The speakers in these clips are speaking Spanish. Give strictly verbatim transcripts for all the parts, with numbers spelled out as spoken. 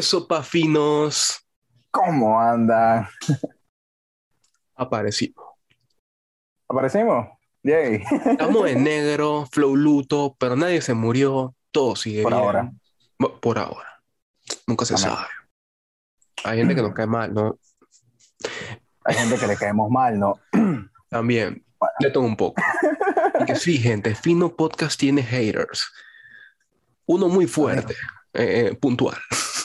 sopa finos? ¿Cómo andan? Aparecimos. ¿Aparecimos? Yay. Estamos en negro, flow luto, pero nadie se murió. Todo sigue Por bien. ahora. Bueno, por ahora. Nunca se Amén. sabe. Hay gente que nos cae mal, ¿no? Hay gente que le caemos mal, ¿no? También, Bueno. de todo un poco. Y que sí, gente, Fino Podcast tiene haters. Uno muy fuerte, eh, eh, puntual.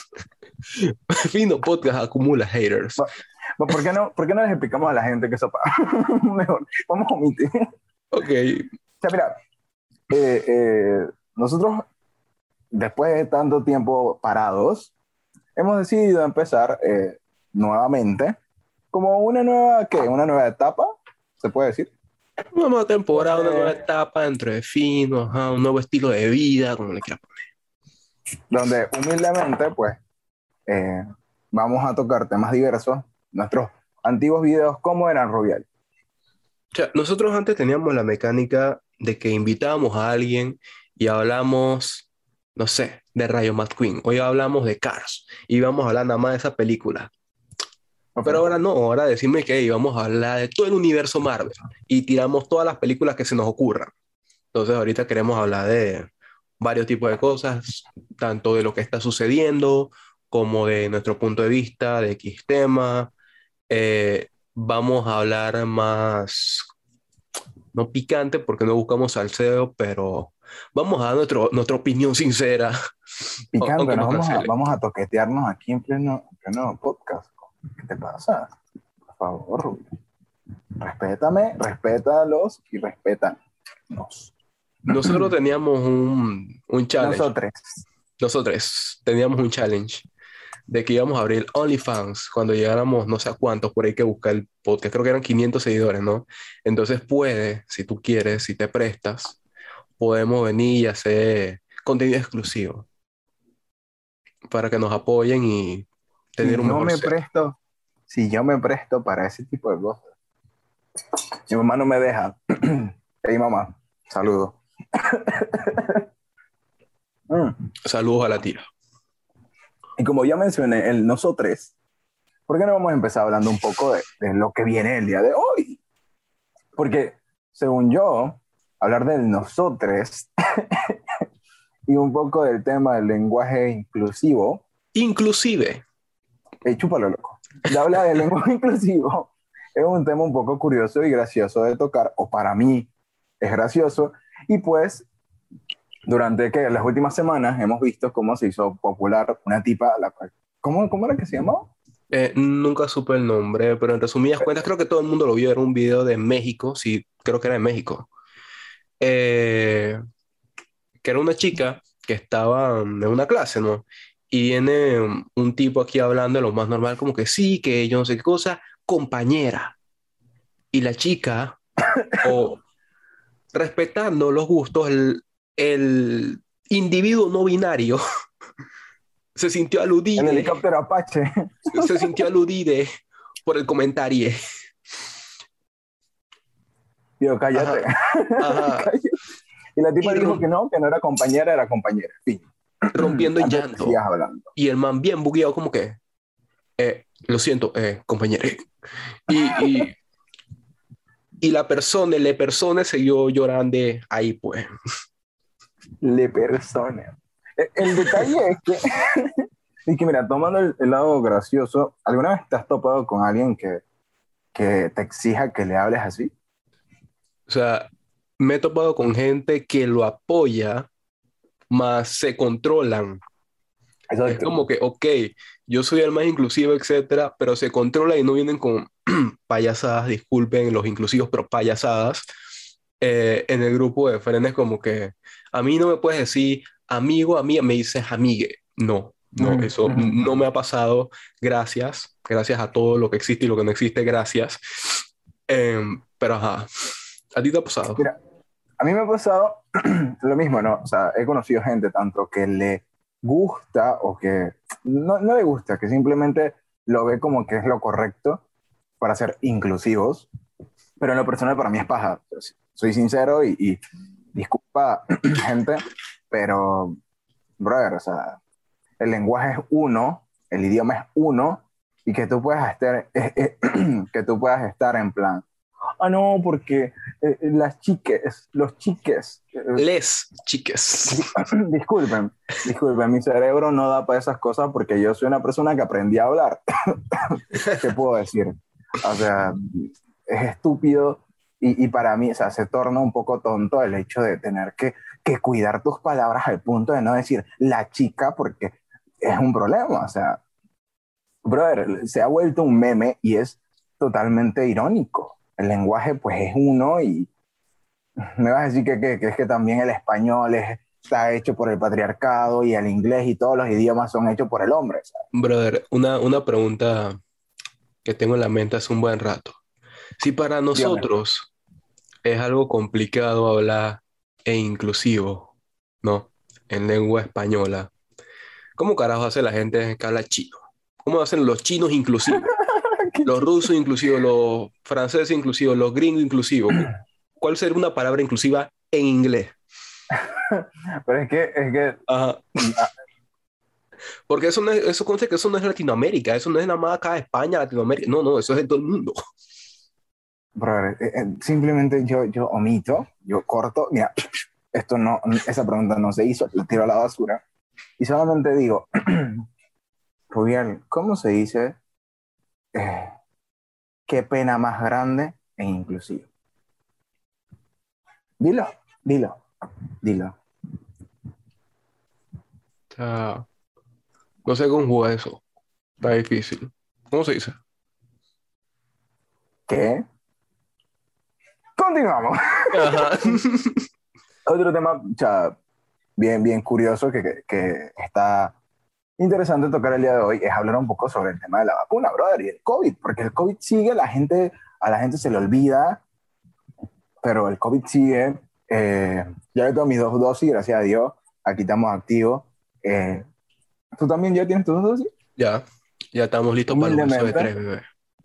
Fino Podcast acumula haters. Bueno, ¿Por qué no, por qué no les explicamos a la gente que eso pasa? Mejor, vamos a omitir. Ok. O sea, mira, eh, eh, nosotros, después de tanto tiempo parados, hemos decidido empezar eh, nuevamente, como una nueva, ¿qué? Una nueva etapa, ¿se puede decir? Una nueva temporada, una nueva Eh, etapa dentro de Fino, ajá, un nuevo estilo de vida, como le quieras poner. donde humildemente, pues, eh, vamos a tocar temas diversos. Nuestros antiguos videos, ¿cómo eran, Rubial? O sea, nosotros antes teníamos la mecánica de que invitábamos a alguien y hablamos, no sé, de Rayo McQueen. Hoy hablamos de Cars y vamos a hablar nada más de esa película. Okay. Pero ahora no, ahora decirme que íbamos a hablar de todo el universo Marvel y tiramos todas las películas que se nos ocurran. Entonces ahorita queremos hablar de varios tipos de cosas, tanto de lo que está sucediendo como de nuestro punto de vista, de X tema. Eh, vamos a hablar más, no picante porque no buscamos salseo, pero vamos a dar nuestro, nuestra opinión sincera, Picante, aunque nos nos vamos a, cancele. vamos a toquetearnos aquí en pleno, en pleno podcast. ¿Qué te pasa? Por favor, Rubial. Respétame, respétalos y respétanos. Nosotros teníamos un, un challenge, Nosotros. nosotros teníamos un challenge de que íbamos a abrir OnlyFans cuando llegáramos no sé a cuántos, por ahí que buscar el podcast, creo que eran quinientos seguidores, ¿no? Entonces puede, si tú quieres, si te prestas, podemos venir y hacer contenido exclusivo para que nos apoyen y tener Si un yo mejor me set. presto, si yo me presto para ese tipo de cosas, mi mamá no me deja. Hey, mamá, saludos. Mm. Saludos a la tira. Y como ya mencioné, el nosotros, ¿por qué no vamos a empezar hablando un poco de, de lo que viene el día de hoy? Porque, según yo, hablar del nosotros y un poco del tema del lenguaje inclusivo, Inclusive, eh, chúpalo, loco, de hablar del lenguaje inclusivo es un tema un poco curioso y gracioso de tocar, o para mí es gracioso, y pues durante que las últimas semanas hemos visto cómo se hizo popular una tipa, la cual, ¿cómo, cómo era que se llamaba? eh, nunca supe el nombre, pero en resumidas cuentas creo que todo el mundo lo vio, era un video de México, sí, creo que era de México, eh, que era una chica que estaba mm, en una clase, ¿no? Y viene mm, un tipo aquí hablando de lo más normal, como que sí, que yo no sé qué cosa, compañera. Y la chica, o respetando los gustos, el, el individuo no binario se sintió El aludido, helicóptero Apache. se sintió aludido por el comentario. Digo, cállate. Ajá, ajá. Cállate. Y la tipa Y dijo rom- que no, que no era compañera, era compañera. Fin. rompiendo en Antes de que sigas llanto. hablando. Y el man bien bugueado, como que, eh, lo siento, eh, compañero. Y, y, y la persona, la persona siguió llorando ahí, pues. Le persona. El, el detalle es que, y que mira, tomando el, el lado gracioso, ¿alguna vez te has topado con alguien que, que te exija que le hables así? O sea, me he topado con gente que lo apoya, más se controlan. Es Exacto. como que, ok, yo soy el más inclusivo, etcétera, pero se controla y no vienen con payasadas, disculpen los inclusivos, pero payasadas. Eh, en el grupo de frenes como que a mí no me puedes decir amigo, amiga, me dices amigue. No, no, Mm, eso mm. no me ha pasado. Gracias, gracias a todo lo que existe y lo que no existe, gracias. Em, pero ajá, ¿a ti te ha pasado? Mira, a mí me ha pasado lo mismo, ¿no? O sea, he conocido gente tanto que le gusta o que no, no le gusta, que simplemente lo ve como que es lo correcto para ser inclusivos, pero en lo personal para mí es paja. Soy sincero y, y disculpa, gente, pero, brother, o sea, el lenguaje es uno el idioma es uno y que tú puedas estar, eh, eh, que tú puedas estar en plan, ah, no, porque eh, las chiques, los chiques, eh, Les chiques. disculpen, disculpen, mi cerebro no da para esas cosas porque yo soy una persona que aprendí a hablar. ¿Qué puedo decir? O sea, es estúpido y, y para mí, o sea, se torna un poco tonto el hecho de tener que, que cuidar tus palabras al punto de no decir la chica porque es un problema. O sea, brother, se ha vuelto un meme y es totalmente irónico. El lenguaje pues es uno y me vas a decir que, que, que es que también el español es, está hecho por el patriarcado y el inglés y todos los idiomas son hechos por el hombre, ¿sabes? Brother, una, una pregunta que tengo en la mente hace un buen rato. Si para Dígame. nosotros es algo complicado hablar e inclusivo, ¿no? En lengua española, ¿cómo carajo hace la gente que habla chino? ¿Cómo hacen los chinos inclusivos? Los rusos inclusivos, los franceses inclusivos, los gringos inclusivos. ¿Cuál sería una palabra inclusiva en inglés? Pero es que, es que Ajá. Porque eso, no es, eso consta que eso no es Latinoamérica, eso no es nada más acá España, Latinoamérica. No, no, eso es en todo el mundo. brother, eh, eh, simplemente yo, yo omito, yo corto, mira, esto no, esa pregunta no se hizo, la tiro a la basura. Y solamente digo, Rubiel, ¿cómo se dice eh, qué pena más grande e inclusiva? Dilo, dilo, dilo. O sea, no sé cómo jugar eso. Está difícil. ¿Cómo se dice? ¿Qué? Continuamos. Ajá. Otro tema, o sea, bien, bien curioso que, que, que está interesante tocar el día de hoy es hablar un poco sobre el tema de la vacuna, brother, y el COVID, porque el COVID sigue, la gente, a la gente se le olvida, pero el COVID sigue. Eh, ya he tomado mis dos dosis, gracias a Dios, aquí estamos activos. Eh, ¿Tú también ya tienes tus dos dosis? Ya, ya estamos listos para los besos de Humildemente, tres, bebé.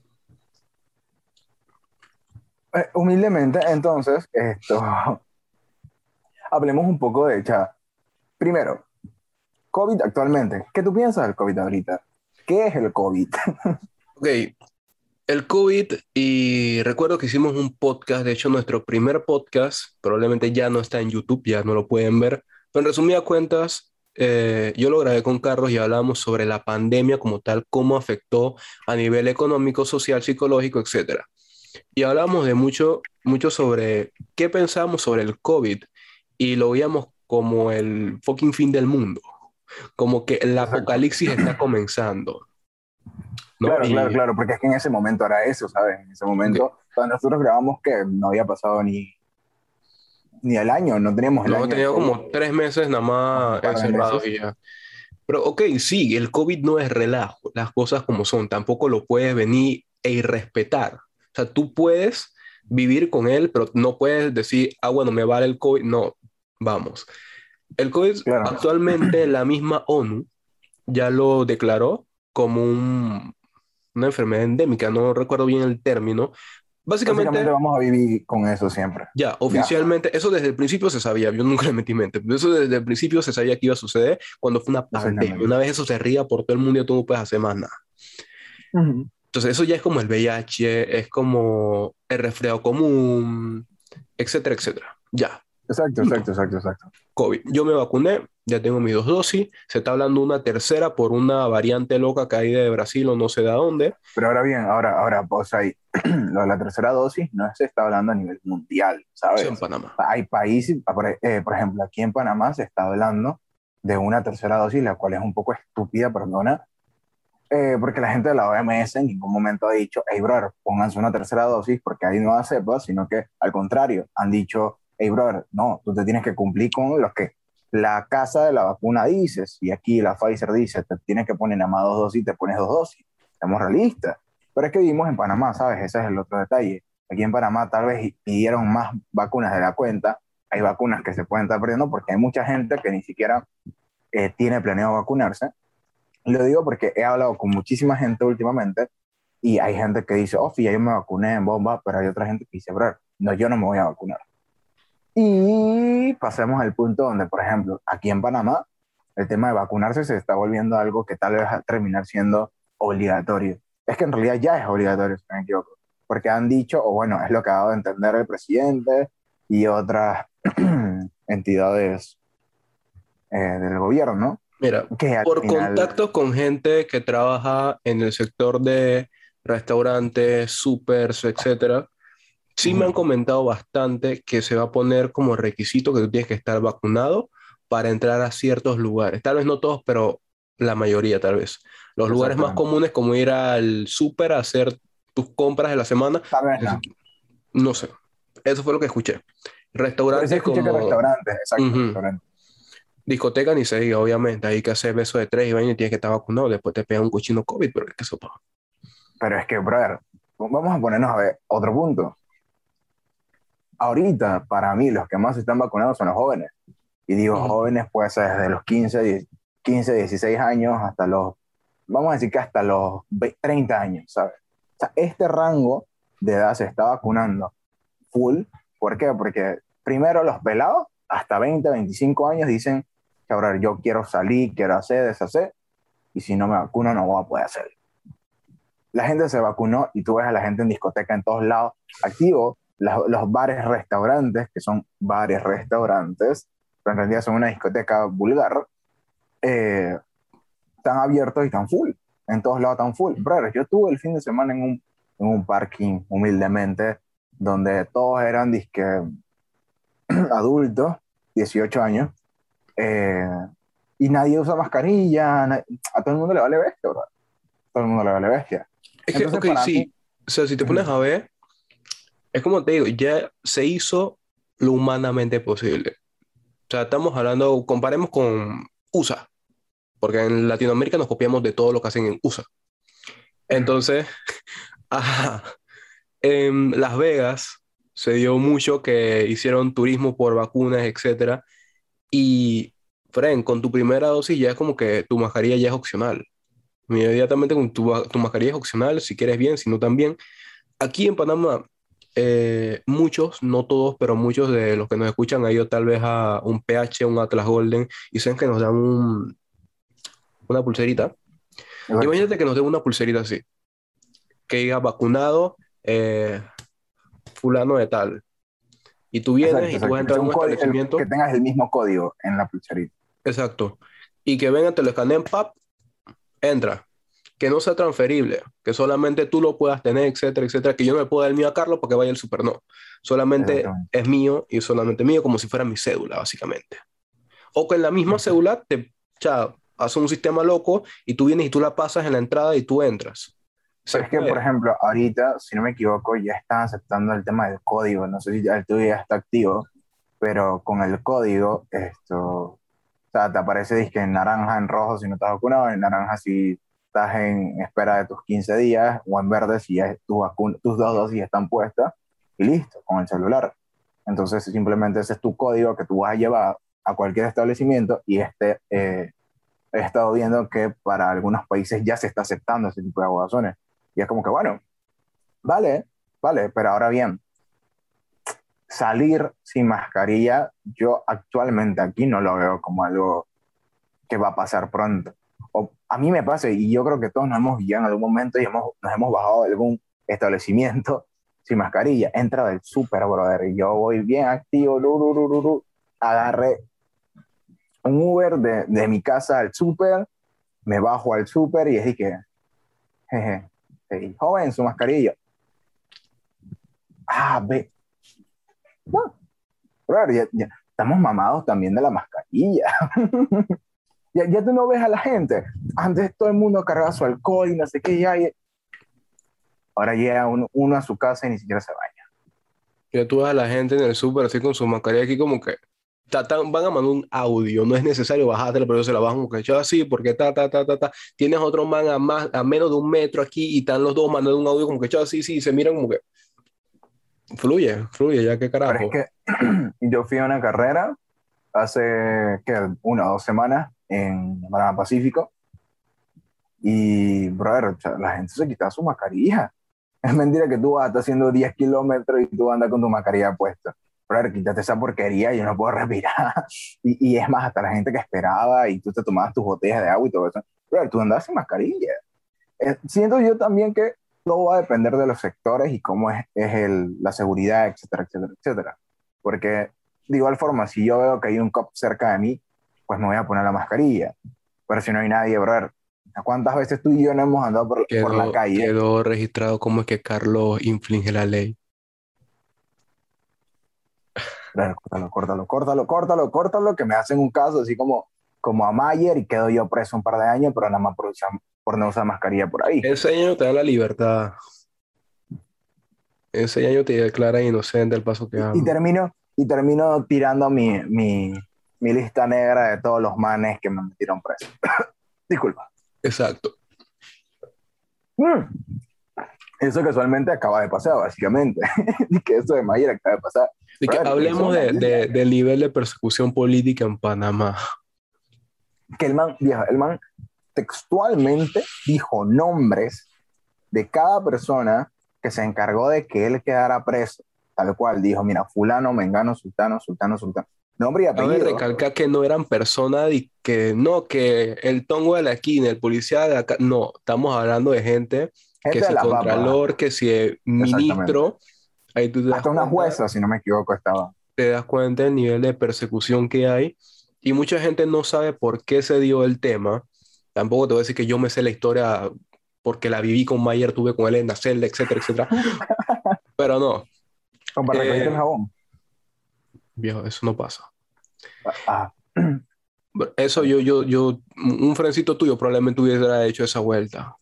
eh, humildemente, entonces, esto, hablemos un poco de, cha, primero, COVID actualmente. ¿Qué tú piensas del COVID ahorita? ¿Qué es el COVID? Ok, el COVID, y recuerdo que hicimos un podcast, de hecho nuestro primer podcast, probablemente ya no está en YouTube, ya no lo pueden ver, pero en resumidas cuentas, eh, yo lo grabé con Carlos y hablábamos sobre la pandemia como tal, cómo afectó a nivel económico, social, psicológico, etcétera. Y hablamos de mucho, mucho sobre qué pensamos sobre el COVID y lo veíamos como el fucking fin del mundo, como que el Exacto. apocalipsis está comenzando, ¿no? Claro, claro, Y claro, porque es que en ese momento era eso, ¿sabes? En ese ok, momento, cuando nosotros grabamos que no había pasado ni, ni el año, no teníamos el no, año de tenía COVID, como tres meses nada un más par de encerrados meses. y ya. Pero ok, sí, el COVID no es relajo, las cosas como son, tampoco lo puedes venir e irrespetar. O sea, tú puedes vivir con él, pero no puedes decir, ah, bueno, me vale el COVID. No, vamos. El COVID Claro, actualmente la misma ONU ya lo declaró como un- una enfermedad endémica, no recuerdo bien el término. básicamente Básicamente, vamos a vivir con eso siempre, ya, ¿ya? oficialmente, eso desde el principio se sabía, yo nunca le metí mente, pero eso desde el principio se sabía que iba a suceder cuando fue una pandemia. Exactamente. Una vez eso se ría por todo el mundo y tú no puedes hacer más nada. Ujú. Entonces, eso ya es como el V I H, es como el resfriado común, etcétera, etcétera. Ya, Exacto, exacto, punto. exacto, exacto. COVID. Yo me vacuné, ya tengo mis dos dosis. Se está hablando de una tercera por una variante loca que hay de Brasil o no sé de dónde. Pero ahora bien, ahora, ahora, pues ahí, lo de la tercera dosis no se está hablando a nivel mundial, Eso en ¿sabes? Panamá. Hay países, por, eh, por ejemplo, aquí en Panamá se está hablando de una tercera dosis, la cual es un poco estúpida, perdona, eh, porque la gente de la O M S en ningún momento ha dicho, hey, brother, pónganse una tercera dosis porque hay nuevas cepas, sino que al contrario, han dicho, hey, brother, no, tú te tienes que cumplir con los que la casa de la vacuna dice, y aquí la Pfizer dice, te tienes que poner nada más dos dosis, te pones dos dosis. Seamos realistas. Pero es que vivimos en Panamá, ¿sabes? Ese es el otro detalle. Aquí en Panamá tal vez pidieron más vacunas de la cuenta. Hay vacunas que se pueden estar perdiendo porque hay mucha gente que ni siquiera eh, tiene planeado vacunarse. Lo digo porque he hablado con muchísima gente últimamente y hay gente que dice, oh, ya yo me vacuné en bomba, pero hay otra gente que dice, bro, no, yo no me voy a vacunar. Y pasemos al punto donde, por ejemplo, aquí en Panamá, el tema de vacunarse se está volviendo algo que tal vez va a terminar siendo obligatorio. Es que en realidad ya es obligatorio, si no me equivoco, porque han dicho, o bueno, es lo que ha dado a entender el presidente y otras entidades eh, del gobierno, Mira, que al por final... contactos con gente que trabaja en el sector de restaurantes, supers, etcétera, sí me han Ujú, comentado bastante que se va a poner como requisito que tú tienes que estar vacunado para entrar a ciertos lugares. Tal vez no todos, pero la mayoría tal vez. Los lugares más exactamente. comunes como ir al súper a hacer tus compras de la semana, Tal vez no. necesito- no sé. Eso fue lo que escuché. Pero sí Restaurantes escuché que como restaurantes, exacto, ujú, restaurantes. discoteca ni se diga, obviamente. Hay que hacer beso de tres y vaina y tienes que estar vacunado. Después te pega un cochino COVID, pero es que eso pasa. Pero es que, brother, vamos a ponernos a ver otro punto. Ahorita, para mí, los que más están vacunados son los jóvenes. Y digo Ujú. jóvenes, puede ser desde los quince, diez, quince, dieciséis años hasta los, vamos a decir que hasta los ve- treinta años, ¿sabes? O sea, este rango de edad se está vacunando full. ¿Por qué? Porque primero los pelados, hasta veinte, veinticinco años, dicen, cabrón, yo quiero salir, quiero hacer, deshacer, y si no me vacuno no voy a poder hacerlo. La gente se vacunó y tú ves a la gente en discoteca en todos lados, activo, los, los bares, restaurantes, que son bares, restaurantes, pero en realidad son una discoteca vulgar, eh, están abiertos y están full, en todos lados están full. Brother, yo estuve el fin de semana en un, en un parking, humildemente, donde todos eran disque adultos, dieciocho años, eh, y nadie usa mascarilla, na- a todo el mundo le vale bestia, bro. Todo el mundo le vale bestia. Es que, Entonces, ok, para mí, sí. O sea, si te pones uh-huh, a ver, es como te digo, ya se hizo lo humanamente posible. O sea, estamos hablando, comparemos con U S A, porque en Latinoamérica nos copiamos de todo lo que hacen en U S A. Entonces, ajá, en Las Vegas se dio mucho que hicieron turismo por vacunas, etcétera. Y, Fren, con tu primera dosis ya es como que tu mascarilla ya es opcional. Inmediatamente con tu, tu mascarilla es opcional, si quieres bien, si no también. Aquí en Panamá, eh, muchos, no todos, pero muchos de los que nos escuchan han ido tal vez a un P H, un Atlas Golden, y saben que nos dan un- una pulserita. exacto, Imagínate que nos den una pulserita así, que diga vacunado, eh, fulano de tal. Y tú vienes exacto, y tú vas a exacto. Que, entrar sea a un un código, el- que establecimiento, tengas el mismo código en la pulserita. exacto, y que vengan, te lo escaneen, pap, entra. Que no sea transferible, que solamente tú lo puedas tener, etcétera, etcétera, que yo no le puedo dar el mío a Carlos porque vaya el super no. Solamente Exactamente. es mío y solamente mío, como si fuera mi cédula, básicamente. O que en la misma cédula te, cha, hace un sistema loco y tú vienes y tú la pasas en la entrada y tú entras. Se Pero es que, por puede. ejemplo, ahorita, si no me equivoco, ya están aceptando el tema del código. No sé si ya el tuyo ya está activo, pero con el código, esto, o sea, te aparece disque en naranja, en rojo si no estás vacunado, en naranja si estás en espera de tus quince días, o en verde si ya tu vacuna, tus dos dosis están puestas, y listo, con el celular. Entonces, simplemente ese es tu código que tú vas a llevar a cualquier establecimiento y este, eh, he estado viendo que para algunos países ya se está aceptando ese tipo de aguazones. Y es como que, bueno, vale, vale, pero ahora bien, salir sin mascarilla, yo actualmente aquí no lo veo como algo que va a pasar pronto. O a mí me pasa, y yo creo que todos nos hemos guiado en algún momento y hemos, nos hemos bajado de algún establecimiento sin mascarilla. Entra del súper, brother, y yo voy bien activo, ru, ru, ru, ru, ru, agarré un Uber de, de mi casa al súper, me bajo al súper y es que, jeje, hey, joven, su mascarilla. Ah, ve, no, brother, ya, ya, estamos mamados también de la mascarilla. ya, ya tú no ves a la gente. Antes todo el mundo cargaba su alcohol y no sé qué, ya, ahora llega uno, uno a su casa y ni siquiera se baña. Ya tú ves a la gente en el súper así con su mascarilla aquí como que ta, ta, van a mandar un audio, no es necesario bajártela, pero se la bajan como que yo así, porque ta, ta, ta, ta, ta. Tienes otro man a, más, a menos de un metro aquí y están los dos mandando un audio como que yo así, sí, se miran como que fluye, fluye, ya qué Pero es carajo. que yo fui a una carrera hace, ¿qué? Una o dos semanas en Panamá Pacífico y, brother, o sea, la gente se quitaba su mascarilla. Es mentira que tú vas a estar haciendo diez kilómetros y tú andas con tu mascarilla puesta. brother, quítate esa porquería, yo no puedo respirar. Y, y es más, hasta la gente que esperaba y tú te tomabas tus botellas de agua y todo eso, brother, tú andabas sin mascarilla. Eh, siento yo también que todo va a depender de los sectores y cómo es, es el, la seguridad, etcétera, etcétera, etcétera. Porque de igual forma, si yo veo que hay un cop cerca de mí, pues me voy a poner la mascarilla. Pero si no hay nadie, brother, ¿cuántas veces tú y yo no hemos andado por, por la Quedó, calle? quedó registrado cómo es que Carlos infringe la ley. Brother, córtalo, córtalo, córtalo, córtalo, córtalo, que me hacen un caso así como, como a Mayer y quedo yo preso un par de años, pero nada más por, usar- por no usar mascarilla por ahí. Ese año te da la libertad. Ese año te declara inocente el paso que Y, y hago. termino, y termino tirando mi, mi, mi lista negra de todos los manes que me metieron preso. Disculpa. Exacto. Mm. Eso casualmente acaba de pasar, básicamente. Y que eso de Mayer acaba de pasar. Así que Brother, eso es hablemos una de, línea. de- del nivel de persecución política en Panamá. Que el man, viejo, el man textualmente dijo nombres de cada persona que se encargó de que él quedara preso. Tal cual, dijo, mira, fulano, mengano, sultano, sultano, sultano. Nombre y Cabe apellido. recalcar que no eran personas y que no, que el tongo de la esquina, el policía de acá, no, estamos hablando de gente que Gente de si la papa, contralor, que si exactamente. ministro, ahí tú te das Hasta una cuenta, jueza, si no me equivoco, estaba. te das cuenta del nivel de persecución que hay y mucha gente no sabe por qué se dio el tema. Tampoco te voy a decir que yo me sé la historia porque la viví con Mayer, tuve con él en la celda, etcétera, etcétera, pero no, Como para recogerte el eh, jabón. viejo, eso no pasa. Ah, Eso yo, yo, yo, un frencito tuyo probablemente hubiera hecho esa vuelta.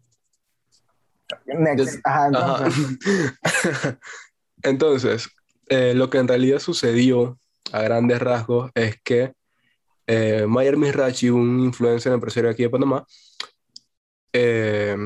next. Des- Ajá, Ajá. entonces. Entonces, eh, lo que en realidad sucedió a grandes rasgos es que eh, Mayer Mizrachi, un influencer empresario aquí de Panamá, eh,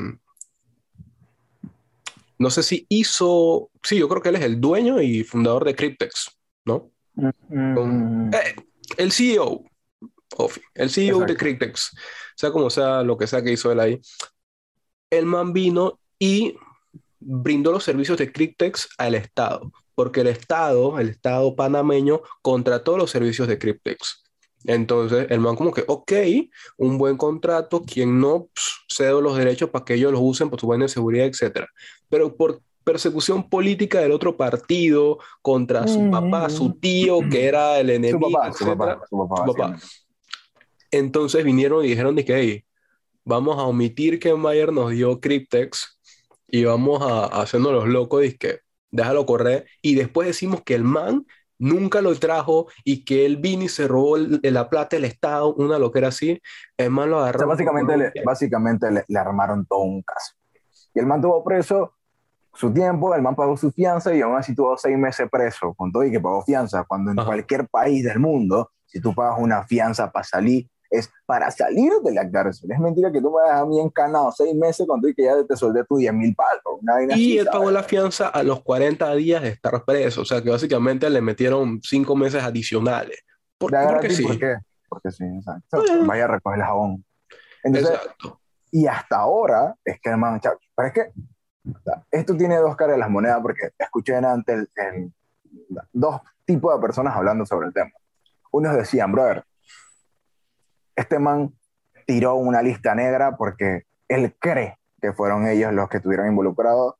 no sé si hizo, sí, yo creo que él es el dueño y fundador de Cryptex, ¿no? Mm, Con- mm, eh, el C E O, Ofi, el C E O de exacto. Cryptex, sea como sea, lo que sea que hizo él ahí. El man vino y brindó los servicios de Cryptex al Estado, porque el Estado, el Estado panameño, contrató los servicios de Cryptex. Entonces, el man como que, ok, un buen contrato, quien no, pss, cedo los derechos para que ellos los usen por su buena seguridad, etcétera. Pero por persecución política del otro partido contra su papá, su Mm. tío, que era el Su enemigo, papá, su papá, etcétera, su papá, su papá. básicamente. Entonces vinieron y dijeron de que, hey, vamos a omitir que Mayer nos dio Cryptex y vamos a, a hacernos los locos y que déjalo correr. Y después decimos que el man nunca lo trajo y que él vino y se robó el- la plata del Estado, una loquera así. El man lo O sea, agarraron por básicamente, le, Colombia. básicamente le, le armaron todo un caso. Y el man tuvo preso su tiempo, el man pagó su fianza y aún así tuvo seis meses preso, con todo y que pagó fianza, cuando en Ajá. cualquier país del mundo, si tú pagas una fianza para salir, es para salir de la cárcel. Es mentira que tú me dejas a mí encanado seis meses con todo y que ya te soldé tu diez mil palos, una vaina Y así, él ¿sabes? pagó la fianza a los cuarenta días de estar preso. O sea que básicamente le metieron cinco meses adicionales. De ¿Por, por qué gratis, ¿por sí? qué? Porque sí, exacto. Eh, Vaya a recoger el jabón. Entonces, exacto. y hasta ahora, es que hermano, chao, pero es que o sea, esto tiene dos caras de las monedas porque escuché antes el, el, dos tipos de personas hablando sobre el tema. Unos decían, brother, este man tiró una lista negra porque él cree que fueron ellos los que estuvieron involucrados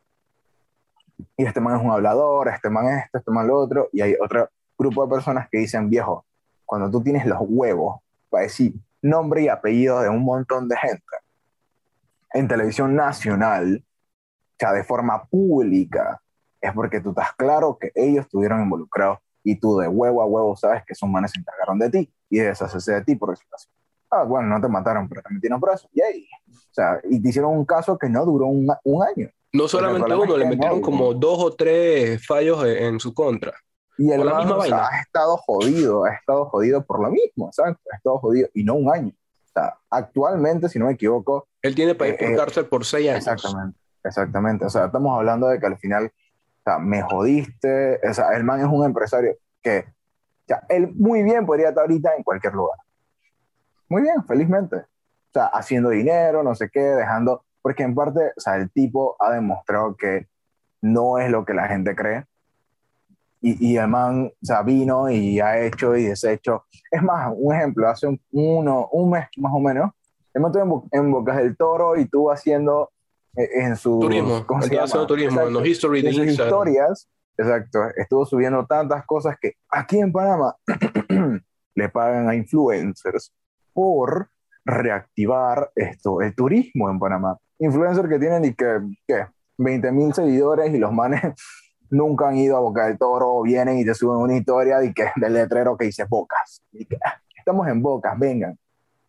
y este man es un hablador, este man esto, este man lo otro, y hay otro grupo de personas que dicen, viejo, cuando tú tienes los huevos para decir nombre y apellido de un montón de gente en televisión nacional, o sea, de forma pública, es porque tú estás claro que ellos estuvieron involucrados y tú de huevo a huevo sabes que esos manes se encargaron de ti y de deshacerse de ti por decirlo así. Ah, bueno, no te mataron, pero te metieron preso. Yay. O sea, y te hicieron un caso que no duró un, un año. No Porque el solamente problema es uno, le que no metieron como duró. dos o tres fallos en, en su contra. Y el Por la man, misma o sea, vaina. ha estado jodido, ha estado jodido por lo mismo, ¿sabes? Ha estado jodido y no un año. O sea, actualmente, si no me equivoco, Él tiene para ir eh, por eh, cárcel por seis años. exactamente, exactamente. O sea, estamos hablando de que al final, o sea, me jodiste. O sea, el man es un empresario que, o sea, él muy bien podría estar ahorita en cualquier lugar. Muy bien, felizmente. O sea, haciendo dinero, no sé qué, dejando, porque en parte, o sea, el tipo ha demostrado que no es lo que la gente cree. Y, y el man, o sea, vino y ha hecho y deshecho. Es más, un ejemplo, hace un, uno, un mes más o menos, el man estuvo en, Bo- en Bocas del Toro y estuvo haciendo eh, en sus, Turismo, ¿cómo se andaba haciendo llama? turismo en los Exacto. history Y de en sus Instagram. historias, exacto, estuvo subiendo tantas cosas que aquí en Panamá le pagan a influencers por reactivar esto, el turismo en Panamá. Influencers que tienen y que, ¿qué? veinte mil seguidores y los manes nunca han ido a Boca del Toro, vienen y te suben una historia de que, del letrero que dice Bocas. Y que, ah, estamos en Bocas, vengan.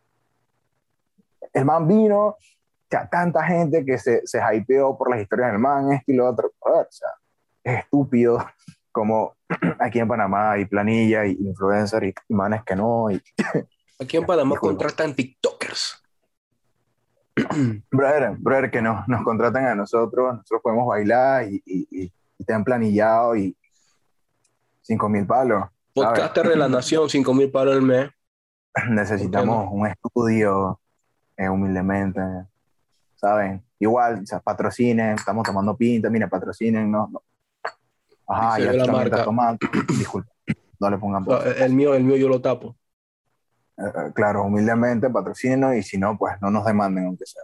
El man vino, o sea, tanta gente que se, se hypeó por las historias del man, esto y lo otro. A ver, o sea, es estúpido como aquí en Panamá hay planilla y influencer y, y manes que no. Y, Aquí en Panamá disculpa. contratan TikTokers. Brother, brother, que nos, nos contratan a nosotros, nosotros podemos bailar y, y, y, y te han planillado y cinco mil palos, ¿sabes? Podcaster de la Nación, cinco mil palos al mes. ¿Por qué no? Necesitamos un estudio, eh, humildemente, ¿saben? Igual, o sea, patrocinen, estamos tomando pinta, mira, patrocinen, no, no. Y Ajá, se ya ve tú la también estás marca. tomando, disculpa, no le pongan O sea, voz. el mío, el mío yo lo tapo. Eh, eh, claro, humildemente, patrocínenos y si no, pues no nos demanden, aunque sea.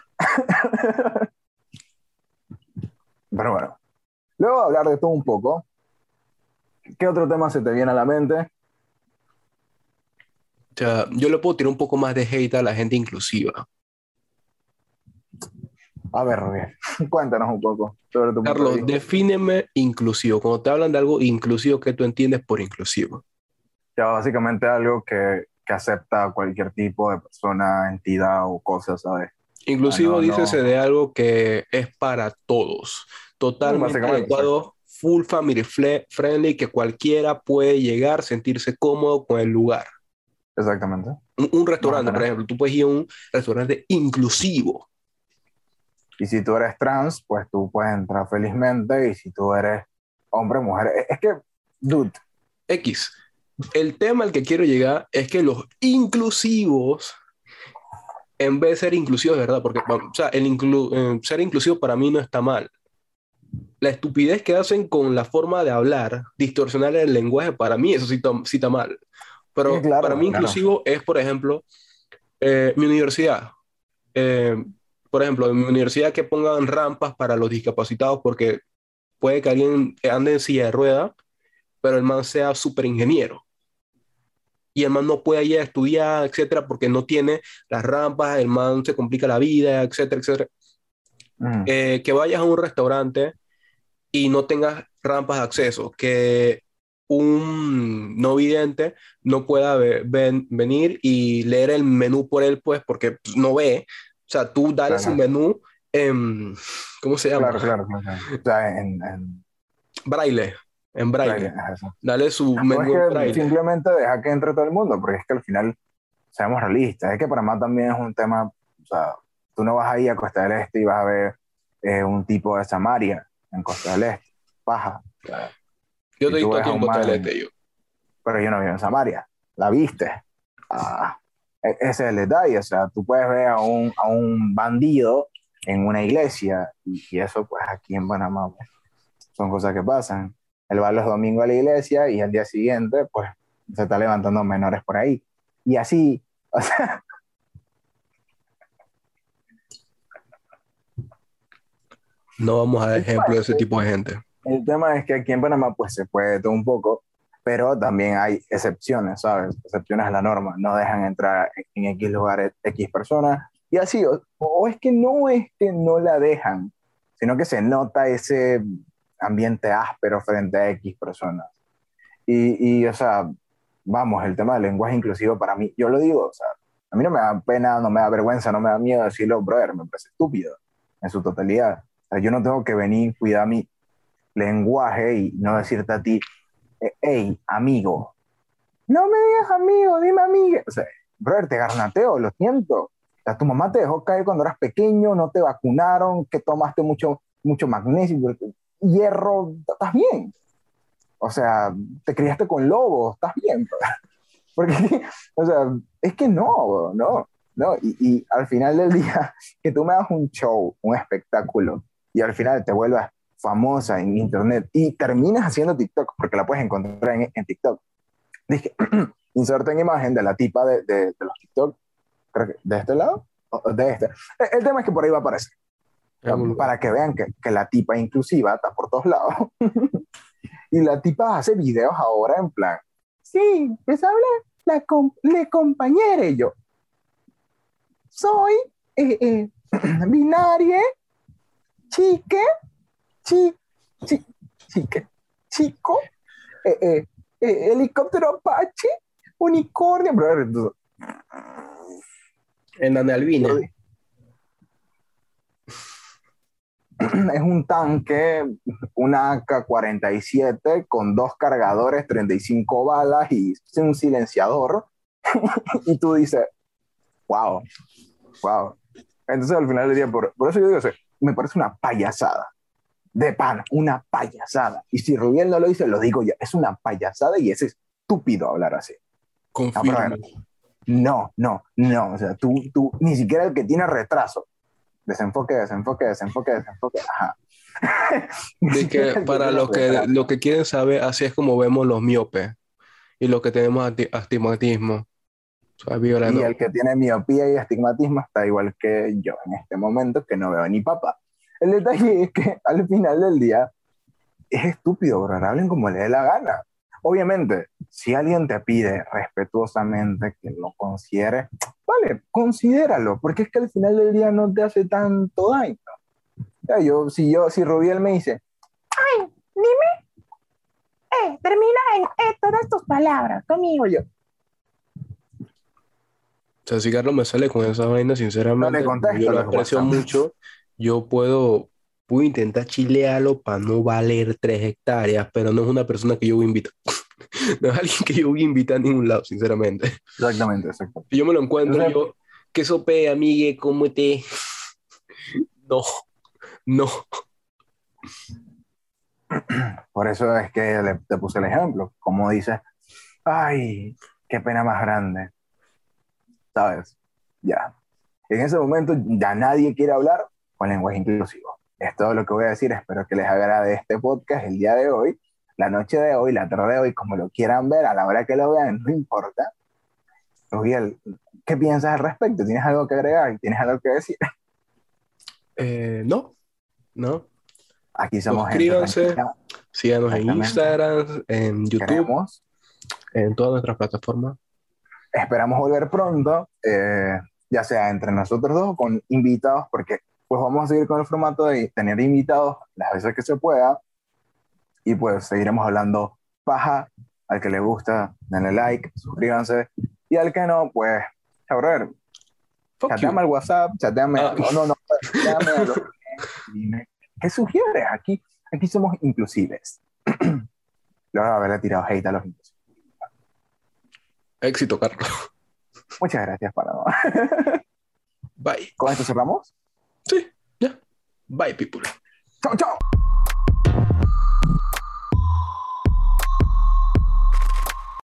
Pero bueno, luego de hablar de todo un poco, ¿qué otro tema se te viene a la mente? O sea, yo le puedo tirar un poco más de hate a la gente inclusiva. A ver, Roger, cuéntanos un poco sobre tu punto de Carlos, vista. defíneme inclusivo. Cuando te hablan de algo inclusivo, ¿qué tú entiendes por inclusivo? Ya básicamente algo que, que acepta cualquier tipo de persona, entidad o cosa, ¿sabes? Ah, Inclusivo no, dícese no, de algo que es para todos, mm, totalmente básicamente, exacto. adecuado, full family fle- friendly, que cualquiera puede llegar, sentirse cómodo con el lugar. Exactamente, Un, un más o restaurante, por menos. ejemplo, tú puedes ir a un restaurante inclusivo, Y si tú eres trans, pues tú puedes entrar felizmente. Y si tú eres hombre, mujer, es, es que, dude, X. El tema al que quiero llegar es que los inclusivos, en vez de ser inclusivos, de verdad, porque o sea, el inclu eh, ser inclusivo para mí no está mal. La estupidez que hacen con la forma de hablar, distorsionar el lenguaje, para mí eso sí, está- sí está mal. es que Pero para claro, mí claro, inclusivo es, por ejemplo, eh, mi universidad. Eh, por ejemplo, en mi universidad que pongan rampas para los discapacitados porque puede que alguien ande en silla de rueda, pero el man sea súper ingeniero. Y el man no puede ir a estudiar, etcétera, porque no tiene las rampas, el man se complica la vida, etcétera, etcétera. mm, Eh, que vayas a un restaurante y no tengas rampas de acceso, que un no vidente no pueda ve- ven- venir y leer el menú por él, pues, porque pues, no ve. O sea, tú dale su claro, menú en, ¿cómo se llama? claro, claro, claro, claro. O sea, en, en Braille, en braille, braille. es eso. Dale su O es menú en que braille. simplemente deja que entre todo el mundo, porque es que al final, seamos realistas, es que Panamá también es un tema, o sea, tú no vas ahí a Costa del Este y vas a ver eh, un tipo de Samaria en Costa del Este, paja. O sea, Yo si te he tú visto ves aquí a en un Costa del man, Este, yo. pero yo no vivo en Samaria, ¿la viste? Ah, e- ese es el detalle, o sea, tú puedes ver a un, a un bandido en una iglesia y, y eso pues aquí en Panamá pues, son cosas que pasan. Él va los domingos a la iglesia y al día siguiente pues se está levantando menores por ahí. Y así, o sea, No vamos a dar el tema, ejemplo de es ese que, tipo de gente. el tema es que aquí en Panamá pues se puede todo un poco, pero también hay excepciones, ¿sabes? Excepciones a la norma, no dejan entrar en X lugares X personas y así, o, o es que no es que no la dejan, sino que se nota ese ambiente áspero frente a X personas. Y, y, o sea, vamos, el tema del lenguaje inclusivo para mí, yo lo digo, o sea, a mí no me da pena, no me da vergüenza, no me da miedo decirlo, brother, me parece estúpido en su totalidad. O sea, yo no tengo que venir, cuidar mi lenguaje y no decirte a ti, hey, amigo, no me digas amigo, dime amiga. O sea, brother, te garnateo, lo siento. O sea, tu mamá te dejó caer cuando eras pequeño, no te vacunaron, que tomaste mucho, mucho magnesio, hierro, estás bien. O sea, te criaste con lobos, estás bien. Porque, o sea, es que no, no, no. Y, y al final del día, que tú me das un show, un espectáculo, y al final te vuelvas famosa en internet y terminas haciendo TikTok, porque la puedes encontrar en, en TikTok. Dije, inserten imagen de la tipa de, de, de los TikTok, creo que de este lado, o de este. El, el tema es que por ahí va a aparecer. Para que vean que, que la tipa inclusiva está por todos lados. Y la tipa hace videos ahora en plan, sí, les habla la com le compañera y yo. Soy eh, eh, binaria, chique, chi, chi, chique, chico, eh, eh, eh, helicóptero Apache, unicornio, bro. En Ana Albina. Es un tanque, una A K cuarenta y siete con dos cargadores, treinta y cinco balas y un silenciador. Y tú dices, wow, wow. Entonces al final del día, por, por eso yo digo, me parece una payasada. De pan, una payasada. Y si Rubiel no lo dice, lo digo yo. Es una payasada y es estúpido hablar así. Confirmo. No, no, no. O sea, tú, tú, ni siquiera el que tiene retraso. Desenfoque, desenfoque, desenfoque, desenfoque. Ajá. De que para los que, lo que quieren saber, así es como vemos los miopes y los que tenemos astigmatismo. O sea, y el que tiene miopía y astigmatismo está igual que yo en este momento, que no veo ni papá. El detalle es que al final del día es estúpido, bro. Hablen como le dé la gana. Obviamente, si alguien te pide respetuosamente que lo considere, vale, considéralo, porque es que al final del día no te hace tanto daño. Ya, yo, si yo, si Rubiel me dice, ay, dime, eh, termina en eh, todas tus palabras conmigo, yo. O sea, si Carlos me sale con esa vaina, sinceramente, no le contesto, yo lo aprecio mucho. Yo puedo, puedo intentar chilearlo para no valer tres hectáreas, pero no es una persona que yo voy a invitar. No es alguien que yo voy a invitar a ningún lado, sinceramente. Exactamente, exacto. Si yo me lo encuentro, Entonces, yo, ¿qué sope, amigue? ¿Cómo te...? No, no. Por eso es que le, te puse el ejemplo. Como dices, ay, qué pena más grande. ¿Sabes? Ya. En ese momento ya nadie quiere hablar con lenguaje inclusivo. Es todo lo que voy a decir. Espero que les agrade este podcast el día de hoy, la noche de hoy, la tarde de hoy, como lo quieran ver, a la hora que lo vean, no importa. Rubiel, ¿qué piensas al respecto? ¿Tienes algo que agregar? ¿Tienes algo que decir? Eh, no, no. Aquí somos Suscríbanse, gente síganos en Instagram, en YouTube, Queremos. en todas nuestras plataformas. Esperamos volver pronto, eh, ya sea entre nosotros dos o con invitados, porque pues vamos a seguir con el formato de tener invitados las veces que se pueda y pues seguiremos hablando paja. Al que le gusta, denle like, suscríbanse, y al que no, pues, cabrón, chateame al WhatsApp, chateame, ah. no, no, no, chateame a los que dime, ¿qué sugieres? Aquí, aquí somos inclusives. Luego de haberle tirado hate a los inclusivos. Éxito, Carlos. Muchas gracias, Panamá. Bye. ¿Con esto cerramos? Sí, ya. Yeah. Bye, people. Chao, chao.